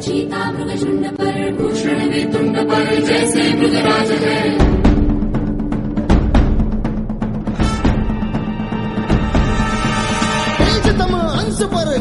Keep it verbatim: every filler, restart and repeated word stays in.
चीता मृगशुंड पर भूषण में तुंड पर जैसे मृगराज है। तेज तम अंश पर